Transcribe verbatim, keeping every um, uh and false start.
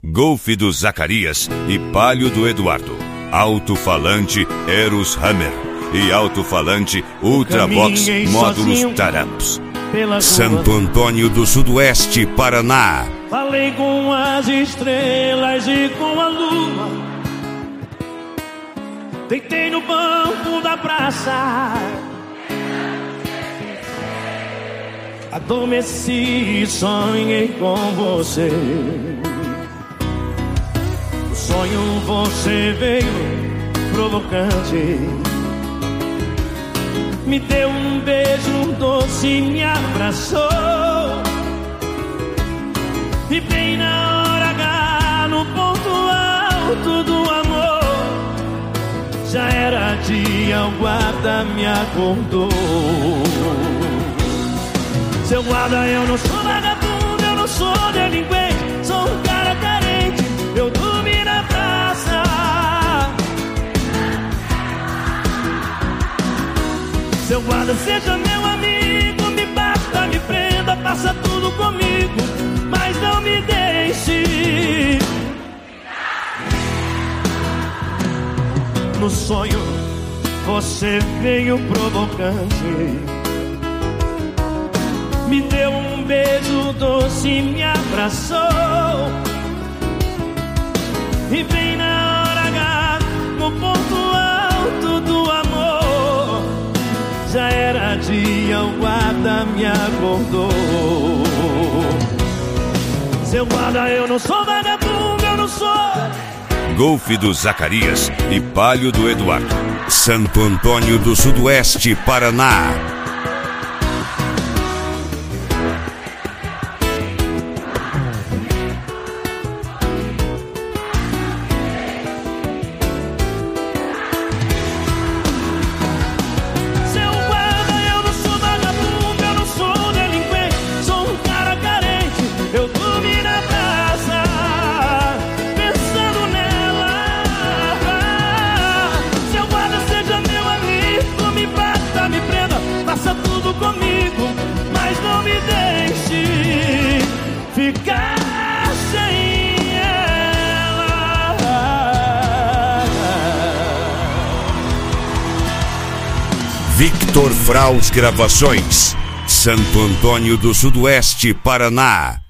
Golf do Zacarias e Palio do Eduardo. Alto-falante Eros Hammer e alto-falante Ultrabox módulos Taramps. Santo Antônio do Sudoeste, Paraná. Falei com as estrelas e com a lua. Deitei no banco da praça. Adormeci e sonhei com você. No sonho você veio provocante. Me deu um beijo doce e me abraçou. E bem na hora H, no ponto alto do amor, já era dia, o guarda me acordou. Seu guarda, eu não sou vagabundo, eu não sou delinquente, sou um cara carente, eu dormi na praça. Seu guarda, seja meu amigo, me bata, me prenda, faça tudo comigo, mas não me deixe. No sonho você veio provocante. Me deu um beijo doce e me abraçou. E bem na hora H, no ponto alto do amor, já era dia, o guarda me acordou. Seu guarda, eu não sou vagabundo, eu não sou. Golf do Zacarias e Palio do Eduardo. Santo Antônio do Sudoeste, Paraná. Ficar sem ela. Victor Fraus Gravações, Santo Antônio do Sudoeste, Paraná.